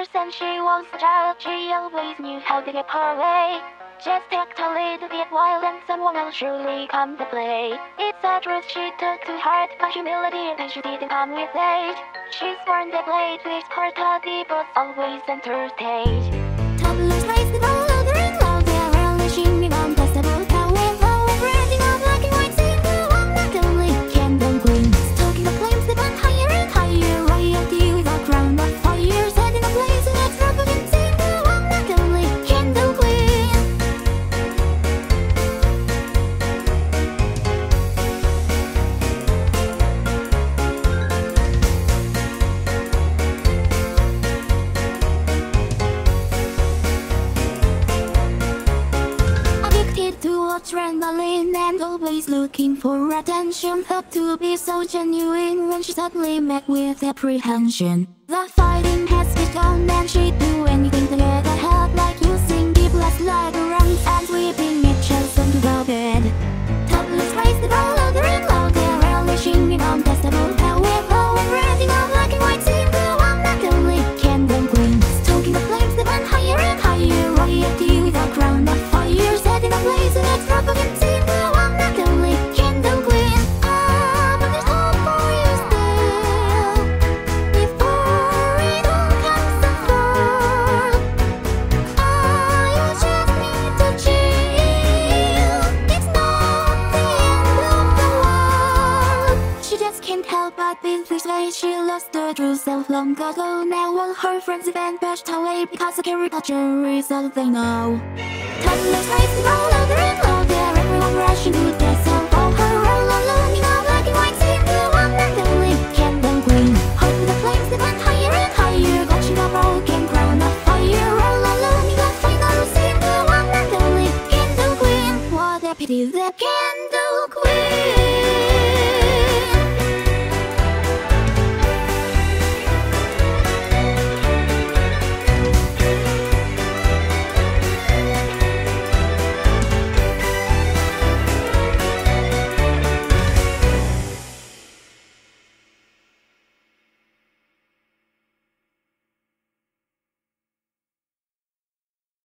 years and she was a child, she always knew how to get her way. Just act a little bit wild and someone will surely come to play. It's a truth she took to heart, but humility and she didn't come with age. She's born the blade with her toddy, but always center stage. Toddlers raise the ball louder and louder, early shimmy on testable power flow, breathing out black and white, sing the one that only candle queen. Stoking the flames that went higher and higher, royalty with a crown of fire, setting a blaze and extravagant, sing the one that only candle queen. Adrenaline and always looking for attention, thought to be so genuine when she suddenly met with apprehension. The fighting has begun and she'd do anything to get ahead, like using deep last laterals and sweeping mitchels onto the bed. Toddlers raise the ball louder and louder, relishing in untestable power flow, and breathing out black and white, sing the one that only candle queen. Stoking the flames that went higher and higher, royalty with a crown of fire, setting a blaze and extravagant, sing the one that only candle queen. Ah, but there's hope for you still, before it all comes to fall. Ah, you just need to chill, it's not the end of the world. She just can't help but be persuaded she lost her true self long ago. Now all her friends have been pushed away because the caricature is all they know. Toddlers raise the ball louder and louder, everyone rushing to the sound for her all alone. In a black and white, sing the one that only candle queen. Hold the flames that went higher and higher, touching a broken crown of fire. All alone in the final, sing the one that only candle queen. What a pity, the candle queen.